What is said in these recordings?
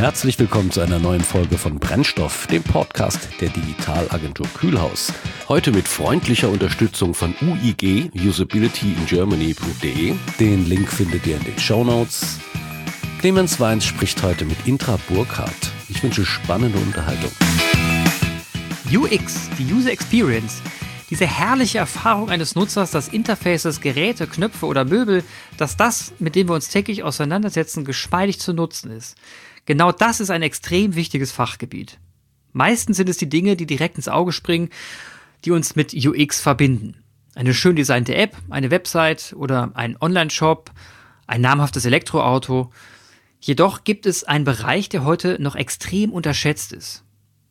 Herzlich willkommen zu einer neuen Folge von Brennstoff, dem Podcast der Digitalagentur Kühlhaus. Heute mit freundlicher Unterstützung von UIG, usabilityingermany.de. Den Link findet ihr in den Shownotes. Clemens Weins spricht heute mit Indra Burkhardt. Ich wünsche spannende Unterhaltung. UX, die User Experience. Diese herrliche Erfahrung eines Nutzers, dass Interfaces, Geräte, Knöpfe oder Möbel, dass das, mit dem wir uns täglich auseinandersetzen, geschmeidig zu nutzen ist. Genau das ist ein extrem wichtiges Fachgebiet. Meistens sind es die Dinge, die direkt ins Auge springen, die uns mit UX verbinden. Eine schön designte App, eine Website oder ein Online-Shop, ein namhaftes Elektroauto. Jedoch gibt es einen Bereich, der heute noch extrem unterschätzt ist.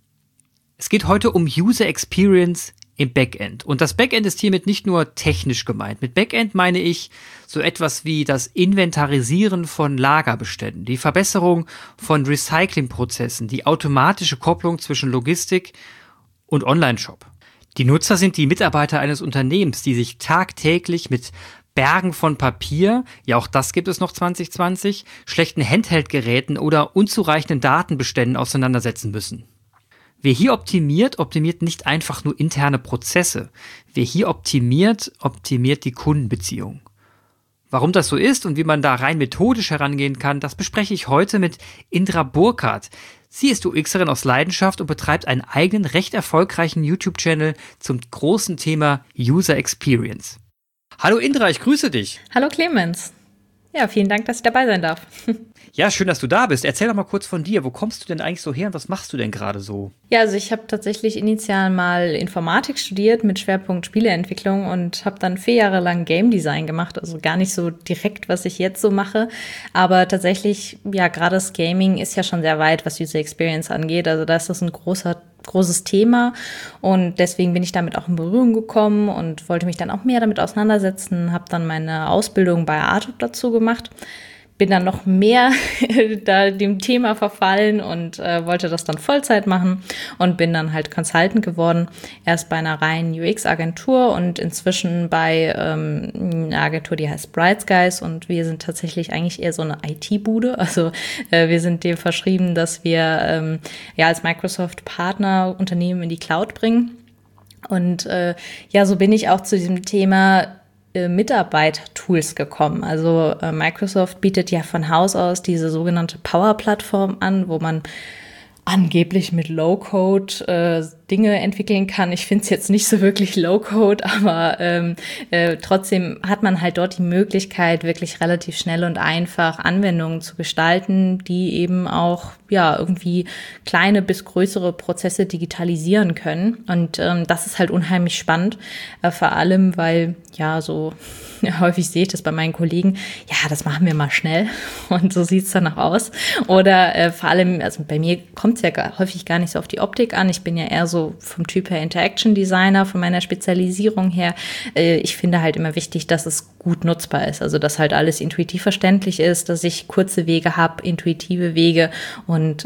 Es geht heute um User Experience im Backend. Und das Backend ist hiermit nicht nur technisch gemeint. Mit Backend meine ich so etwas wie das Inventarisieren von Lagerbeständen, die Verbesserung von Recyclingprozessen, die automatische Kopplung zwischen Logistik und Online-Shop. Die Nutzer sind die Mitarbeiter eines Unternehmens, die sich tagtäglich mit Bergen von Papier, ja auch das gibt es noch 2020, schlechten Handheld-Geräten oder unzureichenden Datenbeständen auseinandersetzen müssen. Wer hier optimiert nicht einfach nur interne Prozesse. Wer hier optimiert die Kundenbeziehung. Warum das so ist und wie man da rein methodisch herangehen kann, das bespreche ich heute mit Indra Burkhardt. Sie ist UXerin aus Leidenschaft und betreibt einen eigenen, recht erfolgreichen YouTube-Channel zum großen Thema User Experience. Hallo Indra, ich grüße dich. Hallo Clemens. Ja, vielen Dank, dass ich dabei sein darf. Ja, schön, dass du da bist. Erzähl doch mal kurz von dir. Wo kommst du denn eigentlich so her und was machst du denn gerade so? Ja, also ich habe tatsächlich initial mal Informatik studiert mit Schwerpunkt Spieleentwicklung und habe dann 4 Jahre lang Game Design gemacht. Also gar nicht so direkt, was ich jetzt so mache. Aber tatsächlich, ja, gerade das Gaming ist ja schon sehr weit, was User Experience angeht. Also da ist das ein großes Thema und deswegen bin ich damit auch in Berührung gekommen und wollte mich dann auch mehr damit auseinandersetzen, habe dann meine Ausbildung bei Artup dazu gemacht, bin dann noch mehr da dem Thema verfallen und wollte das dann Vollzeit machen und bin dann halt Consultant geworden, erst bei einer reinen UX-Agentur und inzwischen bei einer Agentur, die heißt Bright Skies und wir sind tatsächlich eigentlich eher so eine IT-Bude, also wir sind dem verschrieben, dass wir als Microsoft-Partner Unternehmen in die Cloud bringen und so bin ich auch zu diesem Thema Mitarbeiter-Tools gekommen. Also Microsoft bietet ja von Haus aus diese sogenannte Power-Plattform an, wo man angeblich mit Low-Code Dinge entwickeln kann. Ich finde es jetzt nicht so wirklich Low-Code, aber trotzdem hat man halt dort die Möglichkeit, wirklich relativ schnell und einfach Anwendungen zu gestalten, die eben auch irgendwie kleine bis größere Prozesse digitalisieren können. Und das ist halt unheimlich spannend, vor allem, weil häufig sehe ich das bei meinen Kollegen, das machen wir mal schnell und so sieht's dann auch aus. Oder vor allem, also bei mir kommt es ja häufig gar nicht so auf die Optik an. Ich bin ja eher so vom Typ her Interaction Designer, von meiner Spezialisierung her. Ich finde halt immer wichtig, dass es gut nutzbar ist. Also dass halt alles intuitiv verständlich ist, dass ich kurze Wege habe, intuitive Wege und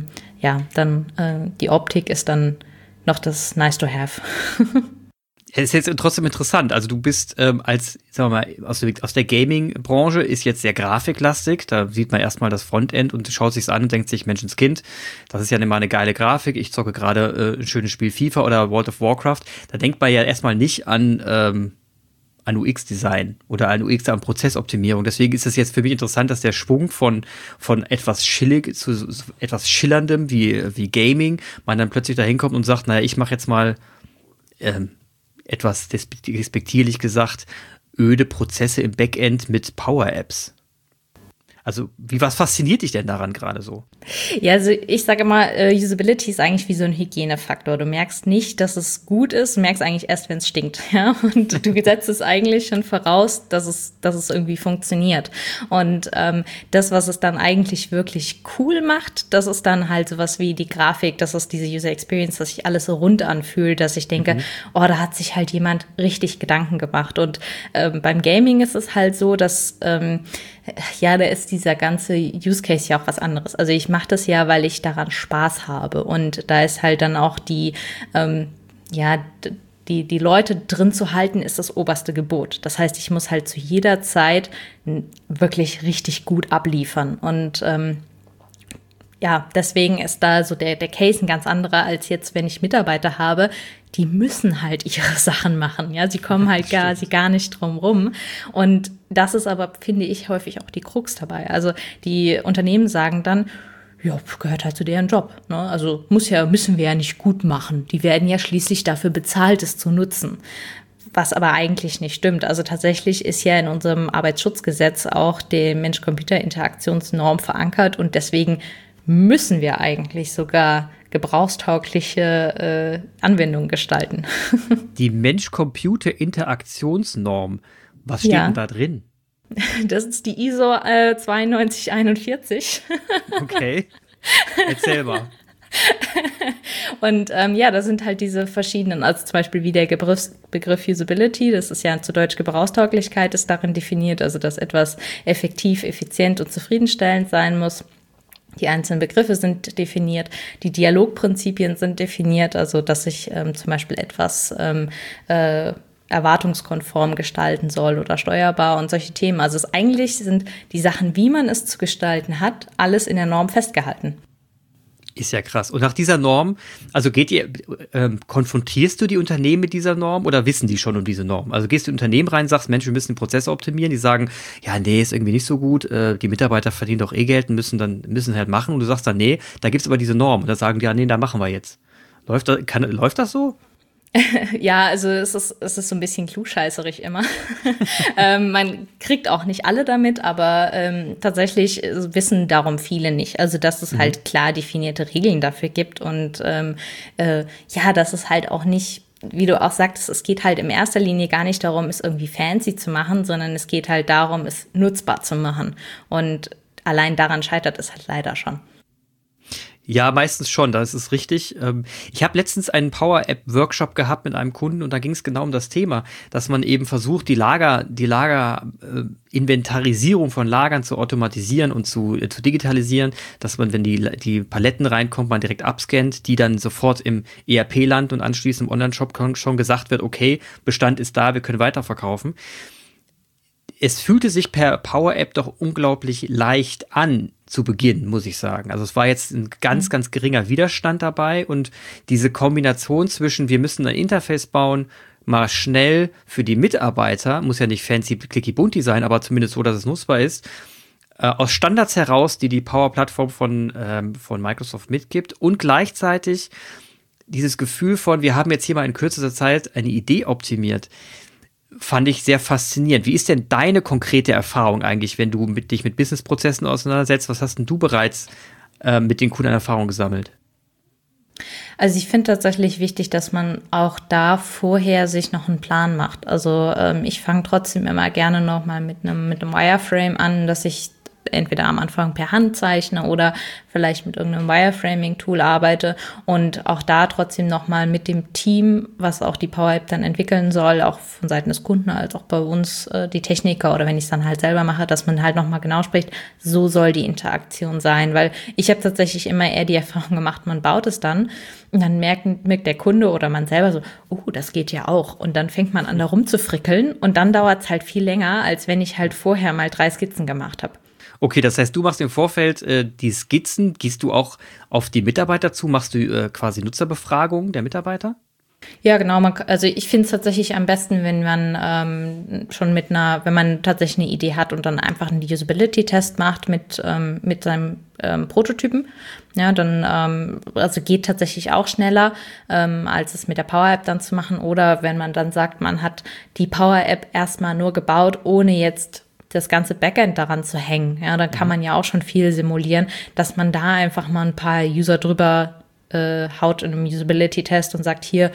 die Optik ist dann noch das Nice to have. Es ist jetzt trotzdem interessant. Also du bist aus der Gaming-Branche ist jetzt sehr grafiklastig. Da sieht man erstmal das Frontend und schaut sich's an und denkt sich, Menschenskind, das ist ja immer eine geile Grafik. Ich zocke gerade ein schönes Spiel FIFA oder World of Warcraft. Da denkt man ja erstmal nicht an UX-Design oder an UX an Prozessoptimierung. Deswegen ist es jetzt für mich interessant, dass der Schwung von etwas chillig zu etwas Schillerndem wie Gaming man dann plötzlich da hinkommt und sagt, naja, ich mache jetzt mal etwas despektierlich gesagt, öde Prozesse im Backend mit Power-Apps. Also, was fasziniert dich denn daran gerade so? Ja, also ich sage immer, Usability ist eigentlich wie so ein Hygienefaktor. Du merkst nicht, dass es gut ist, du merkst eigentlich erst, wenn es stinkt. Ja? Und du setzt es eigentlich schon voraus, dass es irgendwie funktioniert. Und das, was es dann eigentlich wirklich cool macht, das ist dann halt sowas wie die Grafik, das ist diese User Experience, dass sich alles so rund anfühlt, dass ich denke, da hat sich halt jemand richtig Gedanken gemacht. Und beim Gaming ist es halt so, dass da ist dieser ganze Use Case ja auch was anderes. Also ich mache das ja, weil ich daran Spaß habe. Und da ist halt dann auch die Leute drin zu halten, ist das oberste Gebot. Das heißt, ich muss halt zu jeder Zeit wirklich richtig gut abliefern. Und ja, deswegen ist da so der Case ein ganz anderer, als jetzt, wenn ich Mitarbeiter habe, die müssen halt ihre Sachen machen. Ja, sie kommen halt gar nicht drum rum. Und das ist aber, finde ich, häufig auch die Krux dabei. Also die Unternehmen sagen dann, ja, gehört halt zu deren Job. Ne? Also müssen wir ja nicht gut machen. Die werden ja schließlich dafür bezahlt, es zu nutzen. Was aber eigentlich nicht stimmt. Also tatsächlich ist ja in unserem Arbeitsschutzgesetz auch die Mensch-Computer-Interaktionsnorm verankert und deswegen müssen wir eigentlich sogar gebrauchstaugliche Anwendungen gestalten. Die Mensch-Computer-Interaktionsnorm, was steht denn da drin? Das ist die ISO 9241. Okay, erzähl mal. Und da sind halt diese verschiedenen, also zum Beispiel wie der Begriff Usability, das ist ja zu Deutsch Gebrauchstauglichkeit, ist darin definiert, also dass etwas effektiv, effizient und zufriedenstellend sein muss. Die einzelnen Begriffe sind definiert, die Dialogprinzipien sind definiert, also dass ich zum Beispiel etwas erwartungskonform gestalten soll oder steuerbar und solche Themen. Also eigentlich sind die Sachen, wie man es zu gestalten hat, alles in der Norm festgehalten. Ist ja krass. Und nach dieser Norm, also konfrontierst du die Unternehmen mit dieser Norm oder wissen die schon um diese Norm? Also gehst du in Unternehmen rein, sagst, Mensch, wir müssen den Prozess optimieren, die sagen, ja, nee, ist irgendwie nicht so gut, die Mitarbeiter verdienen doch Geld und müssen halt machen und du sagst dann, nee, da gibt's aber diese Norm und da sagen die, ja, nee, da machen wir jetzt. Läuft das so? Ja, also es ist so ein bisschen klugscheißerig immer. Man kriegt auch nicht alle damit, aber tatsächlich wissen darum viele nicht. Also dass es halt klar definierte Regeln dafür gibt und dass es halt auch nicht, wie du auch sagtest, es geht halt in erster Linie gar nicht darum, es irgendwie fancy zu machen, sondern es geht halt darum, es nutzbar zu machen. Und allein daran scheitert es halt leider schon. Ja, meistens schon, das ist richtig. Ich habe letztens einen Power-App-Workshop gehabt mit einem Kunden und da ging es genau um das Thema, dass man eben versucht, die Inventarisierung von Lagern zu automatisieren und zu digitalisieren, dass man, wenn die Paletten reinkommt, man direkt abscannt, die dann sofort im ERP landen und anschließend im Online-Shop schon gesagt wird, okay, Bestand ist da, wir können weiterverkaufen. Es fühlte sich per Power-App doch unglaublich leicht an zu Beginn, muss ich sagen. Also es war jetzt ein ganz, ganz geringer Widerstand dabei und diese Kombination zwischen, wir müssen ein Interface bauen, mal schnell für die Mitarbeiter, muss ja nicht fancy, clicky, bunty sein, aber zumindest so, dass es nutzbar ist, aus Standards heraus, die Power-Plattform von Microsoft mitgibt und gleichzeitig dieses Gefühl von, wir haben jetzt hier mal in kürzester Zeit eine Idee optimiert, fand ich sehr faszinierend. Wie ist denn deine konkrete Erfahrung eigentlich, wenn du dich mit Businessprozessen auseinandersetzt? Was hast denn du bereits mit den Kunden an Erfahrung gesammelt? Also ich finde tatsächlich wichtig, dass man auch da vorher sich noch einen Plan macht. Also ich fange trotzdem immer gerne noch mal mit einem Wireframe an, dass ich entweder am Anfang per Hand zeichne oder vielleicht mit irgendeinem Wireframing-Tool arbeite und auch da trotzdem nochmal mit dem Team, was auch die Power App dann entwickeln soll, auch von Seiten des Kunden als auch bei uns die Techniker oder wenn ich es dann halt selber mache, dass man halt nochmal genau spricht, so soll die Interaktion sein, weil ich habe tatsächlich immer eher die Erfahrung gemacht, man baut es dann und dann merkt der Kunde oder man selber so, das geht ja auch und dann fängt man an, da rumzufrickeln und dann dauert es halt viel länger, als wenn ich halt vorher mal 3 Skizzen gemacht habe. Okay, das heißt, du machst im Vorfeld die Skizzen, gehst du auch auf die Mitarbeiter zu, machst du quasi Nutzerbefragungen der Mitarbeiter? Ja, genau. Also ich finde es tatsächlich am besten, wenn man wenn man tatsächlich eine Idee hat und dann einfach einen Usability-Test macht mit seinem Prototypen. Ja, dann also geht tatsächlich auch schneller, als es mit der Power App dann zu machen. Oder wenn man dann sagt, man hat die Power App erstmal nur gebaut, ohne jetzt das ganze Backend daran zu hängen. Ja, dann kann man ja auch schon viel simulieren, dass man da einfach mal ein paar User drüber haut in einem Usability-Test und sagt, hier,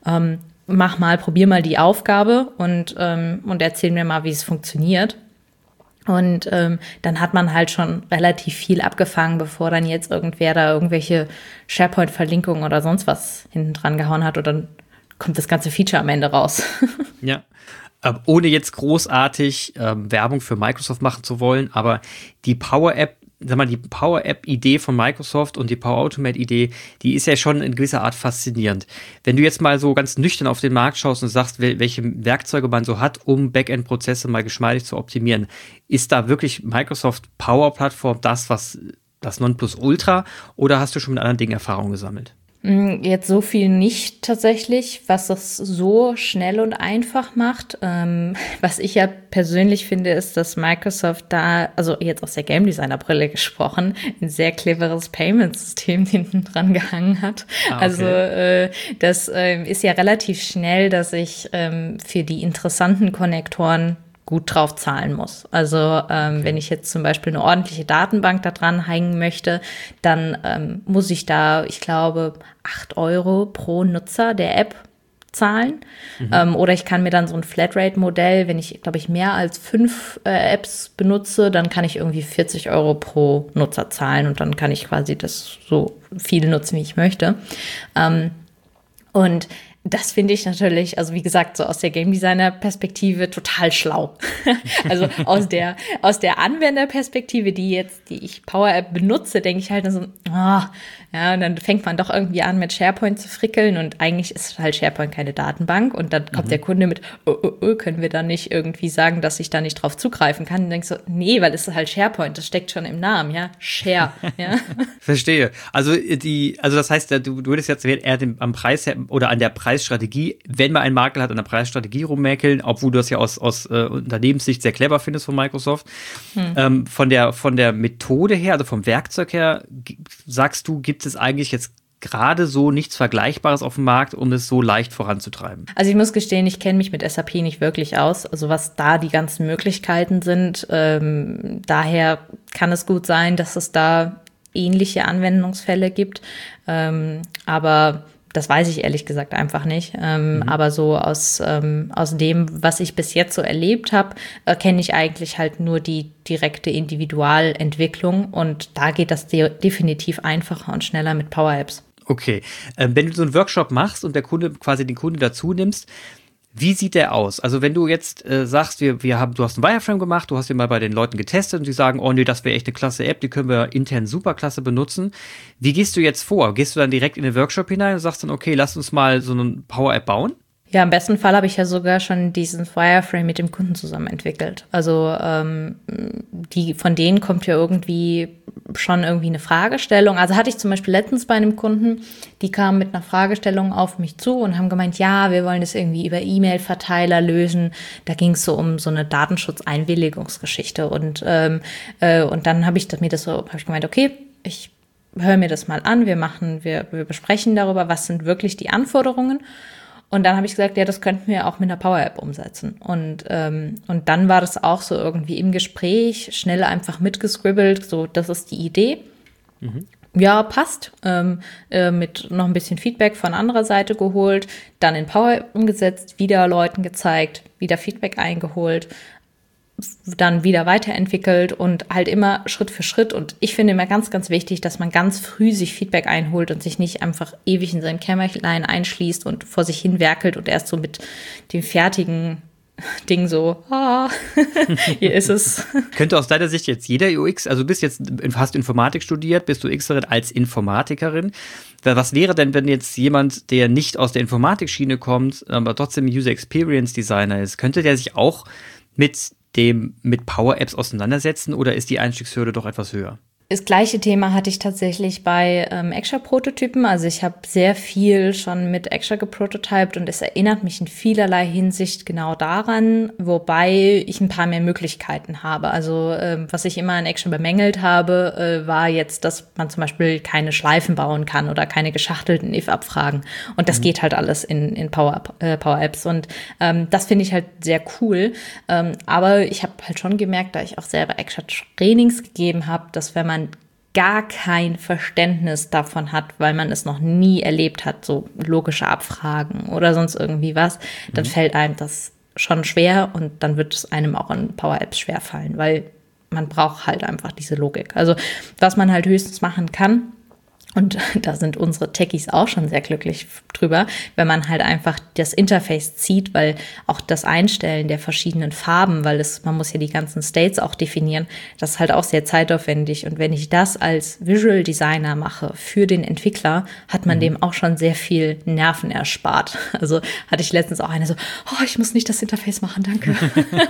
probier mal die Aufgabe und erzähl mir mal, wie es funktioniert. Und dann hat man halt schon relativ viel abgefangen, bevor dann jetzt irgendwer da irgendwelche SharePoint-Verlinkungen oder sonst was hinten dran gehauen hat und dann kommt das ganze Feature am Ende raus. Ja. Ohne jetzt großartig Werbung für Microsoft machen zu wollen, aber die Power-App, die Power-App-Idee von Microsoft und die Power-Automate-Idee, die ist ja schon in gewisser Art faszinierend. Wenn du jetzt mal so ganz nüchtern auf den Markt schaust und sagst, welche Werkzeuge man so hat, um Backend-Prozesse mal geschmeidig zu optimieren, ist da wirklich Microsoft Power-Plattform das das Nonplusultra oder hast du schon mit anderen Dingen Erfahrung gesammelt? Jetzt so viel nicht tatsächlich, was das so schnell und einfach macht. Was ich ja persönlich finde, ist, dass Microsoft da, also jetzt aus der Game Designer Brille gesprochen, ein sehr cleveres Payment-System hinten dran gehangen hat. Okay. Also das ist ja relativ schnell, dass ich für die interessanten Konnektoren gut drauf zahlen muss. Also wenn ich jetzt zum Beispiel eine ordentliche Datenbank da dran hängen möchte, dann muss ich da, ich glaube, 8 € pro Nutzer der App zahlen. Oder ich kann mir dann so ein Flatrate-Modell, wenn ich, glaube ich, mehr als 5 Apps benutze, dann kann ich irgendwie 40 € pro Nutzer zahlen und dann kann ich quasi das so viel nutzen, wie ich möchte. Und das finde ich natürlich, also wie gesagt, so aus der Game Designer Perspektive total schlau. Also aus der Anwenderperspektive, die ich Power App benutze, denke ich halt so, ja, und dann fängt man doch irgendwie an mit SharePoint zu frickeln und eigentlich ist halt SharePoint keine Datenbank und dann kommt der Kunde mit, können wir dann nicht irgendwie sagen, dass ich da nicht drauf zugreifen kann? Und denkst so, nee, weil es ist halt SharePoint, das steckt schon im Namen, ja, Share, ja. Verstehe. Also das heißt, du würdest jetzt eher am Preis oder an der Preisstrategie, wenn man einen Makel hat, an der Preisstrategie rummäkeln, obwohl du das ja aus Unternehmenssicht sehr clever findest von Microsoft. Von der Methode her, also vom Werkzeug her, sagst du, gibt es eigentlich jetzt gerade so nichts Vergleichbares auf dem Markt, um es so leicht voranzutreiben? Also ich muss gestehen, ich kenne mich mit SAP nicht wirklich aus, also was da die ganzen Möglichkeiten sind. Daher kann es gut sein, dass es da ähnliche Anwendungsfälle gibt, aber das weiß ich ehrlich gesagt einfach nicht. Aber so aus dem, was ich bis jetzt so erlebt habe, kenne ich eigentlich halt nur die direkte Individualentwicklung. Und da geht das definitiv einfacher und schneller mit Power Apps. Okay. Wenn du so einen Workshop machst und den Kunden dazu nimmst, wie sieht der aus? Also wenn du jetzt sagst, du hast einen Wireframe gemacht, du hast den mal bei den Leuten getestet und die sagen, oh nee, das wäre echt eine klasse App, die können wir intern super klasse benutzen. Wie gehst du jetzt vor? Gehst du dann direkt in den Workshop hinein und sagst dann, okay, lass uns mal so eine Power-App bauen? Ja, im besten Fall habe ich ja sogar schon diesen Wireframe mit dem Kunden zusammen entwickelt. Also von denen kommt ja irgendwie schon eine Fragestellung. Also hatte ich zum Beispiel letztens bei einem Kunden, die kamen mit einer Fragestellung auf mich zu und haben gemeint, ja, wir wollen das irgendwie über E-Mail-Verteiler lösen. Da ging es so um so eine Datenschutzeinwilligungsgeschichte. Und dann habe ich gemeint, okay, ich höre mir das mal an, wir besprechen darüber, was sind wirklich die Anforderungen. Und dann habe ich gesagt, ja, das könnten wir auch mit einer Power-App umsetzen. Und dann war das auch so irgendwie im Gespräch, schnell einfach mitgescribbelt, so, das ist die Idee. Ja, passt. Mit noch ein bisschen Feedback von anderer Seite geholt, dann in Power-App umgesetzt, wieder Leuten gezeigt, wieder Feedback eingeholt, dann wieder weiterentwickelt und halt immer Schritt für Schritt. Und ich finde immer ganz, ganz wichtig, dass man ganz früh sich Feedback einholt und sich nicht einfach ewig in sein Kämmerlein einschließt und vor sich hin werkelt und erst so mit dem fertigen Ding so, hier ist es. Könnte aus deiner Sicht jetzt jeder UX, also du bist jetzt, hast Informatik studiert, bist du UXerin als Informatikerin. Was wäre denn, wenn jetzt jemand, der nicht aus der Informatikschiene kommt, aber trotzdem User Experience Designer ist, könnte der sich auch mit Power Apps auseinandersetzen oder ist die Einstiegshürde doch etwas höher? Das gleiche Thema hatte ich tatsächlich bei Extra-Prototypen. Also ich habe sehr viel schon mit Extra geprototyped und es erinnert mich in vielerlei Hinsicht genau daran, wobei ich ein paar mehr Möglichkeiten habe. Also was ich immer an Extra bemängelt habe, war jetzt, dass man zum Beispiel keine Schleifen bauen kann oder keine geschachtelten if-Abfragen. Und das geht halt alles in Power Apps. Und das finde ich halt sehr cool. Aber ich habe halt schon gemerkt, da ich auch selber Extra Trainings gegeben habe, dass wenn man gar kein Verständnis davon hat, weil man es noch nie erlebt hat, so logische Abfragen oder sonst irgendwie was, dann fällt einem das schon schwer und dann wird es einem auch in Power Apps schwer fallen, weil man braucht halt einfach diese Logik. Also was man halt höchstens machen kann, Und da sind unsere Techies auch schon sehr glücklich drüber, wenn man halt einfach das Interface zieht, weil auch das Einstellen der verschiedenen Farben, man muss ja die ganzen States auch definieren, das ist halt auch sehr zeitaufwendig. Und wenn ich das als Visual Designer mache für den Entwickler, hat man dem auch schon sehr viel Nerven erspart. Also hatte ich letztens auch eine so, ich muss nicht das Interface machen, danke.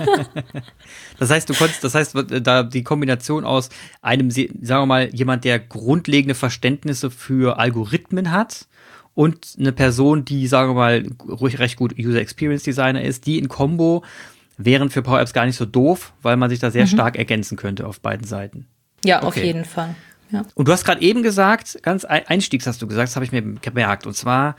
Das heißt, da die Kombination aus einem, sagen wir mal, jemand, der grundlegende Verständnisse für Algorithmen hat und eine Person, die, sagen wir mal, ruhig recht gut User Experience Designer ist, die in Kombo wären für Power Apps gar nicht so doof, weil man sich da sehr stark ergänzen könnte auf beiden Seiten. Ja, auf jeden Fall. Ja. Und du hast gerade eben gesagt, ganz einstiegs hast du gesagt, das habe ich mir gemerkt, und zwar,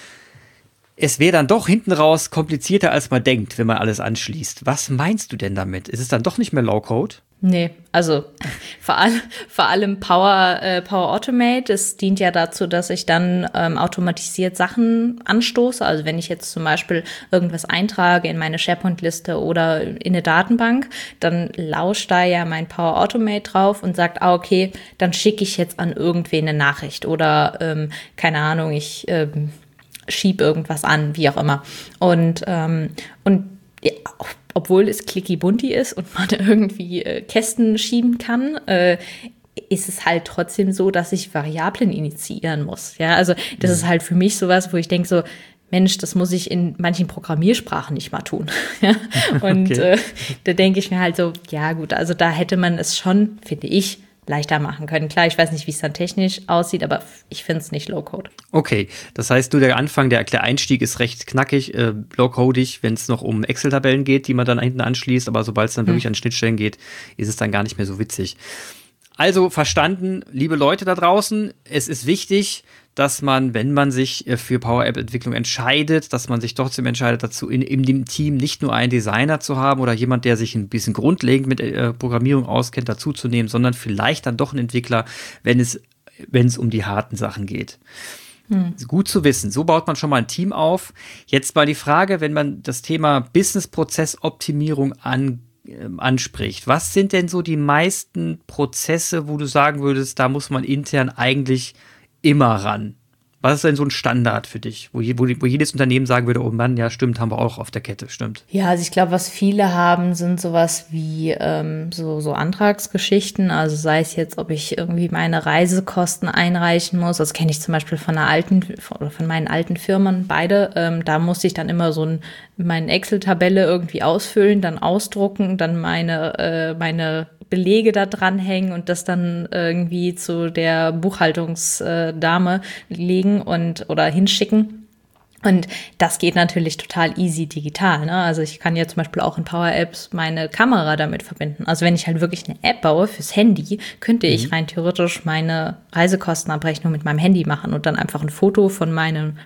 es wäre dann doch hinten raus komplizierter, als man denkt, wenn man alles anschließt. Was meinst du denn damit? Ist es dann doch nicht mehr Low-Code? Nee, also vor allem Power Automate, es dient ja dazu, dass ich dann automatisiert Sachen anstoße. Also wenn ich jetzt zum Beispiel irgendwas eintrage in meine SharePoint-Liste oder in eine Datenbank, dann lauscht da ja mein Power Automate drauf und sagt, okay, dann schicke ich jetzt an irgendwen eine Nachricht oder keine Ahnung, ich schieb irgendwas an, wie auch immer. Und ja, obwohl es clicky bunti ist und man irgendwie Kästen schieben kann, ist es halt trotzdem so, dass ich Variablen initiieren muss. Ja, also das ist halt für mich sowas, wo ich denke so, Mensch, das muss ich in manchen Programmiersprachen nicht mal tun. Ja? Und da denke ich mir halt so, ja gut, also da hätte man es schon, finde ich, leichter machen können. Klar, ich weiß nicht, wie es dann technisch aussieht, aber ich finde es nicht Low-Code. Okay, das heißt, der Anfang, der Einstieg ist recht knackig, low-codig, wenn es noch um Excel-Tabellen geht, die man dann hinten anschließt, aber sobald es dann wirklich an Schnittstellen geht, ist es dann gar nicht mehr so witzig. Also verstanden, liebe Leute da draußen, es ist wichtig, dass man, wenn man sich für Power-App-Entwicklung entscheidet, dass man sich trotzdem entscheidet dazu, in dem Team nicht nur einen Designer zu haben oder jemand, der sich ein bisschen grundlegend mit Programmierung auskennt, dazuzunehmen, sondern vielleicht dann doch einen Entwickler, wenn es um die harten Sachen geht. Gut zu wissen. So baut man schon mal ein Team auf. Jetzt mal die Frage, wenn man das Thema Business-Prozess-Optimierung anspricht. Was sind denn so die meisten Prozesse, wo du sagen würdest, da muss man intern eigentlich immer ran? Was ist denn so ein Standard für dich, wo jedes Unternehmen sagen würde, oh Mann, ja stimmt, haben wir auch auf der Kette, stimmt? Ja, also ich glaube, was viele haben, sind sowas wie so Antragsgeschichten, also sei es jetzt, ob ich irgendwie meine Reisekosten einreichen muss, das kenne ich zum Beispiel von meinen alten Firmen, beide, da musste ich dann immer meine Excel-Tabelle irgendwie ausfüllen, dann ausdrucken, dann meine Belege da dranhängen und das dann irgendwie zu der Buchhaltungsdame legen oder hinschicken. Und das geht natürlich total easy digital, ne? Also ich kann ja zum Beispiel auch in Power Apps meine Kamera damit verbinden. Also wenn ich halt wirklich eine App baue fürs Handy, könnte ich rein theoretisch meine Reisekostenabrechnung mit meinem Handy machen und dann einfach ein Foto von meiner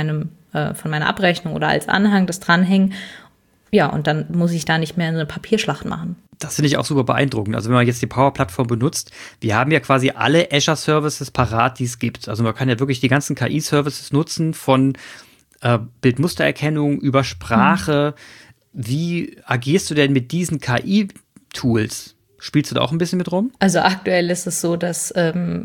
Abrechnung oder als Anhang das dranhängen. Ja, und dann muss ich da nicht mehr eine Papierschlacht machen. Das finde ich auch super beeindruckend. Also wenn man jetzt die Power-Plattform benutzt, wir haben ja quasi alle Azure-Services parat, die es gibt. Also man kann ja wirklich die ganzen KI-Services nutzen, von Bildmustererkennung über Sprache. Wie agierst du denn mit diesen KI-Tools? Spielst du da auch ein bisschen mit rum? Also aktuell ist es so, dass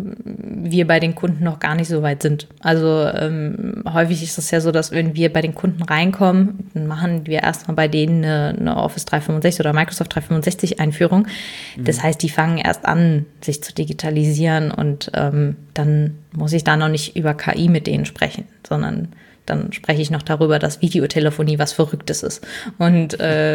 wir bei den Kunden noch gar nicht so weit sind. Also häufig ist es ja so, dass wenn wir bei den Kunden reinkommen, dann machen wir erstmal bei denen eine Office 365 oder Microsoft 365 Einführung. Das heißt, die fangen erst an, sich zu digitalisieren und dann muss ich da noch nicht über KI mit denen sprechen, sondern dann spreche ich noch darüber, dass Videotelefonie was Verrücktes ist. Und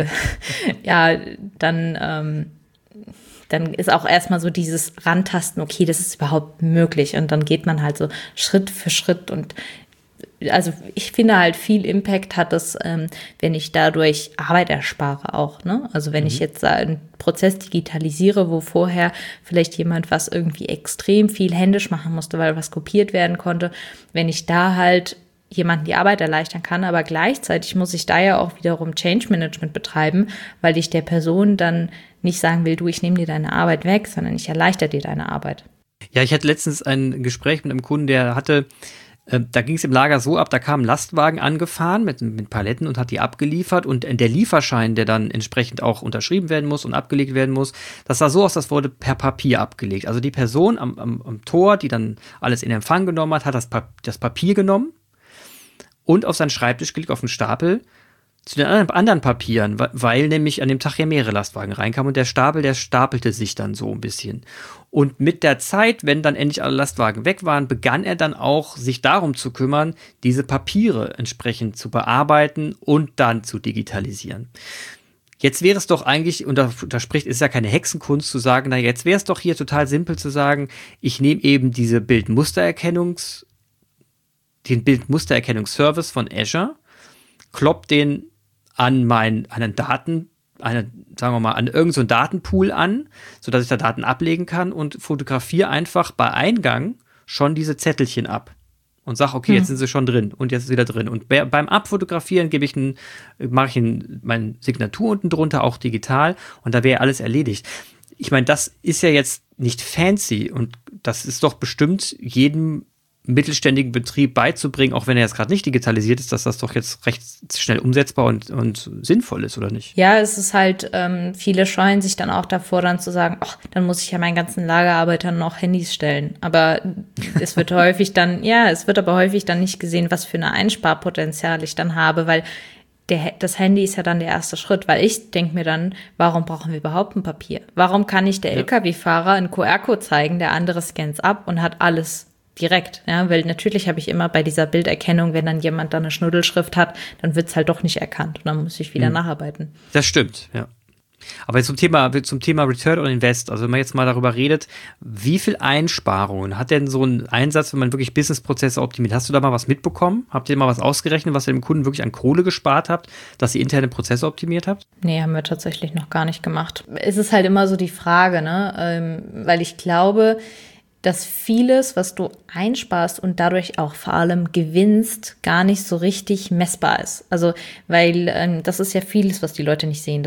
dann ist auch erstmal so dieses Rantasten, okay, das ist überhaupt möglich. Und dann geht man halt so Schritt für Schritt. Und also ich finde halt, viel Impact hat es, wenn ich dadurch Arbeit erspare auch, ne? Also wenn ich jetzt einen Prozess digitalisiere, wo vorher vielleicht jemand was irgendwie extrem viel händisch machen musste, weil was kopiert werden konnte, wenn ich da halt jemanden die Arbeit erleichtern kann, aber gleichzeitig muss ich da ja auch wiederum Change Management betreiben, weil ich der Person dann nicht sagen will, du, ich nehme dir deine Arbeit weg, sondern ich erleichter dir deine Arbeit. Ja, ich hatte letztens ein Gespräch mit einem Kunden, der hatte Da ging es im Lager so ab, da kam ein Lastwagen angefahren mit Paletten und hat die abgeliefert und der Lieferschein, der dann entsprechend auch unterschrieben werden muss und abgelegt werden muss, das sah so aus, das wurde per Papier abgelegt. Also die Person am Tor, die dann alles in Empfang genommen hat das Papier genommen und auf seinen Schreibtisch gelegt, auf den Stapel, zu den anderen Papieren, weil nämlich an dem Tag ja mehrere Lastwagen reinkamen und der stapelte sich dann so ein bisschen. Und mit der Zeit, wenn dann endlich alle Lastwagen weg waren, begann er dann auch, sich darum zu kümmern, diese Papiere entsprechend zu bearbeiten und dann zu digitalisieren. Jetzt wäre es doch eigentlich, und da ist ja keine Hexenkunst zu sagen, na jetzt wäre es doch hier total simpel zu sagen, ich nehme eben den Bildmustererkennungsservice von Azure, klopp den an sagen wir mal, an irgendeinen so Datenpool an, sodass ich da Daten ablegen kann und fotografiere einfach bei Eingang schon diese Zettelchen ab und sage, okay, jetzt sind sie schon drin und jetzt ist wieder drin. Und beim Abfotografieren mache ich meine Signatur unten drunter, auch digital, und da wäre alles erledigt. Ich meine, das ist ja jetzt nicht fancy und das ist doch bestimmt jedem mittelständigen Betrieb beizubringen, auch wenn er jetzt gerade nicht digitalisiert ist, dass das doch jetzt recht schnell umsetzbar und sinnvoll ist, oder nicht? Ja, es ist halt, viele scheuen sich dann auch davor, dann zu sagen, ach, dann muss ich ja meinen ganzen Lagerarbeitern noch Handys stellen. Aber es wird häufig dann nicht gesehen, was für eine Einsparpotenzial ich dann habe, weil das Handy ist ja dann der erste Schritt, weil ich denke mir dann, warum brauchen wir überhaupt ein Papier? Warum kann nicht der LKW-Fahrer einen QR-Code zeigen, der andere scannt's ab und hat alles direkt, ja, weil natürlich habe ich immer bei dieser Bilderkennung, wenn dann jemand da eine Schnuddelschrift hat, dann wird es halt doch nicht erkannt und dann muss ich wieder nacharbeiten. Das stimmt, ja. Aber zum Thema Return on Invest, also wenn man jetzt mal darüber redet, wie viel Einsparungen hat denn so ein Einsatz, wenn man wirklich Businessprozesse optimiert? Hast du da mal was mitbekommen? Habt ihr mal was ausgerechnet, was ihr dem Kunden wirklich an Kohle gespart habt, dass ihr interne Prozesse optimiert habt? Nee, haben wir tatsächlich noch gar nicht gemacht. Es ist halt immer so die Frage, ne, weil ich glaube, dass vieles, was du einsparst und dadurch auch vor allem gewinnst, gar nicht so richtig messbar ist. Also, weil das ist ja vieles, was die Leute nicht sehen,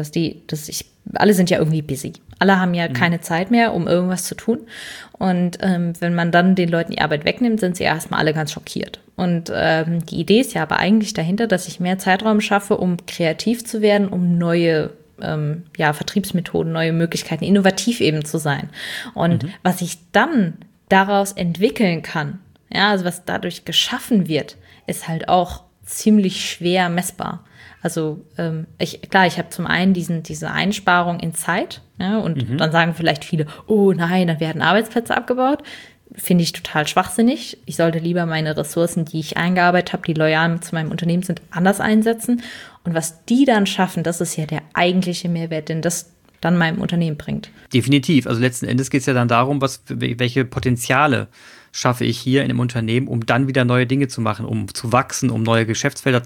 alle sind ja irgendwie busy. Alle haben ja keine Zeit mehr, um irgendwas zu tun. Und wenn man dann den Leuten die Arbeit wegnimmt, sind sie erstmal alle ganz schockiert. Und die Idee ist ja aber eigentlich dahinter, dass ich mehr Zeitraum schaffe, um kreativ zu werden, um neue Vertriebsmethoden, neue Möglichkeiten, innovativ eben zu sein. Und was ich dann daraus entwickeln kann, ja, also was dadurch geschaffen wird, ist halt auch ziemlich schwer messbar. Also ich habe zum einen diese Einsparung in Zeit, ja, und dann sagen vielleicht viele, oh nein, dann werden Arbeitsplätze abgebaut. Finde ich total schwachsinnig. Ich sollte lieber meine Ressourcen, die ich eingearbeitet habe, die loyal zu meinem Unternehmen sind, anders einsetzen. Und was die dann schaffen, das ist ja der eigentliche Mehrwert, den das dann meinem Unternehmen bringt. Definitiv. Also letzten Endes geht es ja dann darum, welche Potenziale schaffe ich hier in einem Unternehmen, um dann wieder neue Dinge zu machen, um zu wachsen, um neue Geschäftsfelder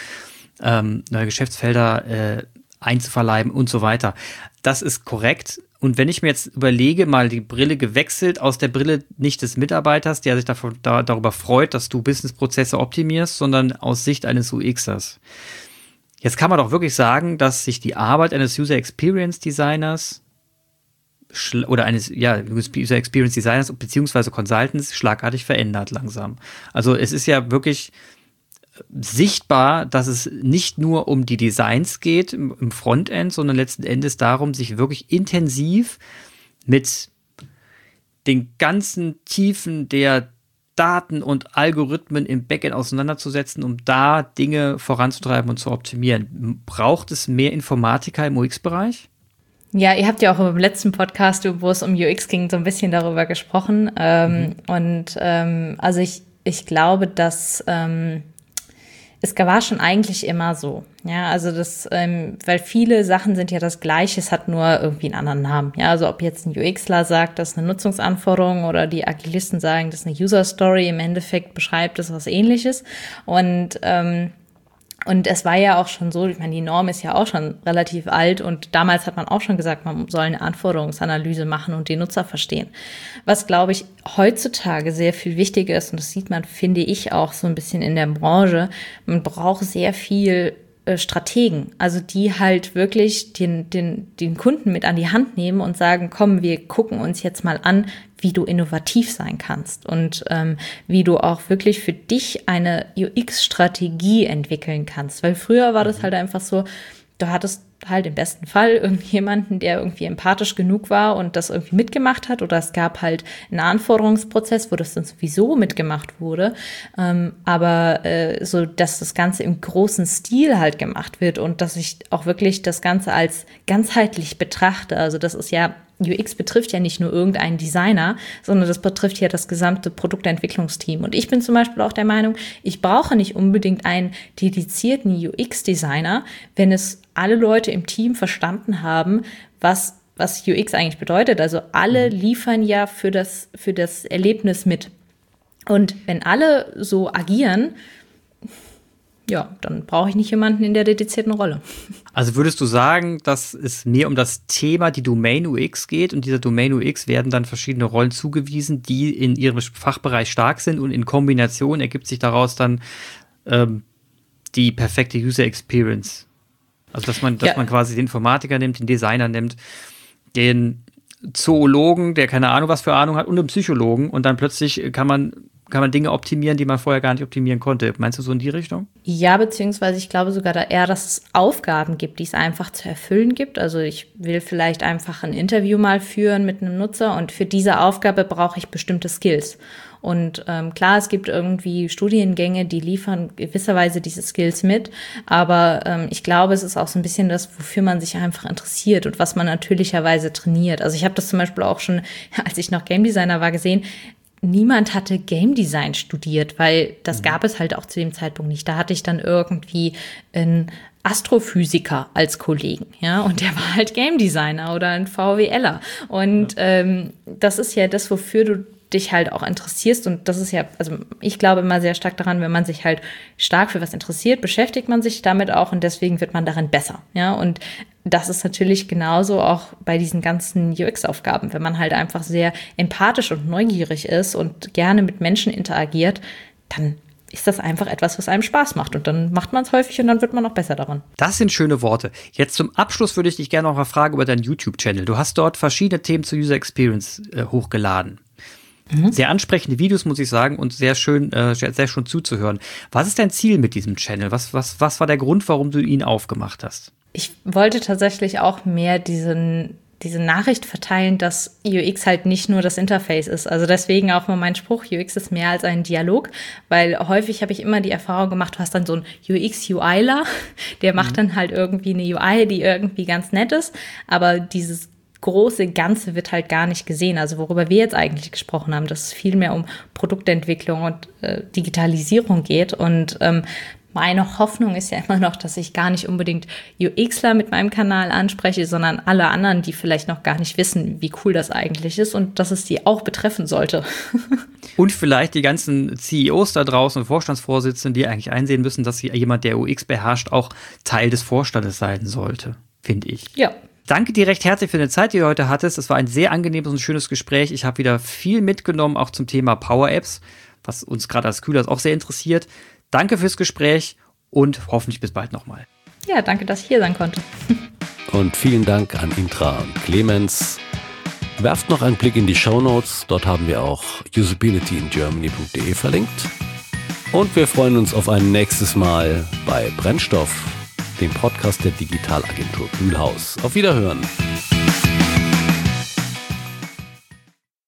einzuverleiben und so weiter. Das ist korrekt. Und wenn ich mir jetzt überlege, mal die Brille gewechselt, aus der Brille nicht des Mitarbeiters, der sich darüber freut, dass du Businessprozesse optimierst, sondern aus Sicht eines UXers. Jetzt kann man doch wirklich sagen, dass sich die Arbeit eines User Experience Designers oder eines User Experience Designers bzw. Consultants schlagartig verändert langsam. Also es ist ja wirklich sichtbar, dass es nicht nur um die Designs geht im Frontend, sondern letzten Endes darum, sich wirklich intensiv mit den ganzen Tiefen der Daten und Algorithmen im Backend auseinanderzusetzen, um da Dinge voranzutreiben und zu optimieren. Braucht es mehr Informatiker im UX-Bereich? Ja, ihr habt ja auch im letzten Podcast, wo es um UX ging, so ein bisschen darüber gesprochen. Also ich glaube, dass es war schon eigentlich immer so. Ja, also weil viele Sachen sind ja das Gleiche, es hat nur irgendwie einen anderen Namen. Ja, also ob jetzt ein UXler sagt, das ist eine Nutzungsanforderung oder die Agilisten sagen, das ist eine User Story, im Endeffekt beschreibt es was Ähnliches. Und es war ja auch schon so, ich meine, die Norm ist ja auch schon relativ alt und damals hat man auch schon gesagt, man soll eine Anforderungsanalyse machen und den Nutzer verstehen. Was, glaube ich, heutzutage sehr viel wichtiger ist, und das sieht man, finde ich, auch so ein bisschen in der Branche, man braucht sehr viel Strategen, also die halt wirklich den Kunden mit an die Hand nehmen und sagen, komm, wir gucken uns jetzt mal an, wie du innovativ sein kannst und wie du auch wirklich für dich eine UX-Strategie entwickeln kannst. Weil früher war das halt einfach so, du hattest halt im besten Fall irgendjemanden, der irgendwie empathisch genug war und das irgendwie mitgemacht hat, oder es gab halt einen Anforderungsprozess, wo das dann sowieso mitgemacht wurde, aber so, dass das Ganze im großen Stil halt gemacht wird und dass ich auch wirklich das Ganze als ganzheitlich betrachte. Also das ist ja, UX betrifft ja nicht nur irgendeinen Designer, sondern das betrifft ja das gesamte Produktentwicklungsteam. Und ich bin zum Beispiel auch der Meinung, ich brauche nicht unbedingt einen dedizierten UX-Designer, wenn es alle Leute im Team verstanden haben, was UX eigentlich bedeutet. Also alle liefern ja für das Erlebnis mit. Und wenn alle so agieren, ja, dann brauche ich nicht jemanden in der dedizierten Rolle. Also würdest du sagen, dass es mehr um das Thema, die Domain UX geht, und dieser Domain UX werden dann verschiedene Rollen zugewiesen, die in ihrem Fachbereich stark sind, und in Kombination ergibt sich daraus dann die perfekte User Experience? Also dass man quasi den Informatiker nimmt, den Designer nimmt, den Zoologen, der keine Ahnung was für Ahnung hat, und den Psychologen, und dann plötzlich kann man Dinge optimieren, die man vorher gar nicht optimieren konnte. Meinst du so in die Richtung? Ja, beziehungsweise ich glaube sogar da eher, dass es Aufgaben gibt, die es einfach zu erfüllen gibt. Also ich will vielleicht einfach ein Interview mal führen mit einem Nutzer, und für diese Aufgabe brauche ich bestimmte Skills. Und klar, es gibt irgendwie Studiengänge, die liefern gewisserweise diese Skills mit, aber ich glaube, es ist auch so ein bisschen das, wofür man sich einfach interessiert und was man natürlicherweise trainiert. Also ich habe das zum Beispiel auch schon, als ich noch Game Designer war, gesehen. Niemand hatte Game Design studiert, weil das gab es halt auch zu dem Zeitpunkt nicht. Da hatte ich dann irgendwie einen Astrophysiker als Kollegen, ja, und der war halt Game Designer oder ein VWLer. Und das ist ja das, wofür du dich halt auch interessierst, und das ist ja, also ich glaube immer sehr stark daran, wenn man sich halt stark für was interessiert, beschäftigt man sich damit auch, und deswegen wird man darin besser, ja, und das ist natürlich genauso auch bei diesen ganzen UX-Aufgaben, wenn man halt einfach sehr empathisch und neugierig ist und gerne mit Menschen interagiert, dann ist das einfach etwas, was einem Spaß macht, und dann macht man es häufig und dann wird man noch besser daran. Das sind schöne Worte. Jetzt zum Abschluss würde ich dich gerne noch mal fragen über deinen YouTube-Channel. Du hast dort verschiedene Themen zur User Experience hochgeladen. Sehr ansprechende Videos, muss ich sagen, und sehr schön zuzuhören. Was ist dein Ziel mit diesem Channel? Was war der Grund, warum du ihn aufgemacht hast? Ich wollte tatsächlich auch mehr diese Nachricht verteilen, dass UX halt nicht nur das Interface ist. Also deswegen auch mal mein Spruch, UX ist mehr als ein Dialog, weil häufig habe ich immer die Erfahrung gemacht, du hast dann so einen UX-UIler, der macht dann halt irgendwie eine UI, die irgendwie ganz nett ist, aber dieses große Ganze wird halt gar nicht gesehen. Also worüber wir jetzt eigentlich gesprochen haben, dass es viel mehr um Produktentwicklung und Digitalisierung geht. Und meine Hoffnung ist ja immer noch, dass ich gar nicht unbedingt UXler mit meinem Kanal anspreche, sondern alle anderen, die vielleicht noch gar nicht wissen, wie cool das eigentlich ist und dass es die auch betreffen sollte. Und vielleicht die ganzen CEOs da draußen und Vorstandsvorsitzenden, die eigentlich einsehen müssen, dass jemand, der UX beherrscht, auch Teil des Vorstandes sein sollte, finde ich. Ja. Danke dir recht herzlich für die Zeit, die du heute hattest. Es war ein sehr angenehmes und schönes Gespräch. Ich habe wieder viel mitgenommen, auch zum Thema Power Apps, was uns gerade als Kühlers auch sehr interessiert. Danke fürs Gespräch und hoffentlich bis bald nochmal. Ja, danke, dass ich hier sein konnte. Und vielen Dank an Intra und Clemens. Werft noch einen Blick in die Shownotes. Dort haben wir auch usabilityingermany.de verlinkt. Und wir freuen uns auf ein nächstes Mal bei Brennstoff, dem Podcast der Digitalagentur Kühlhaus. Auf Wiederhören!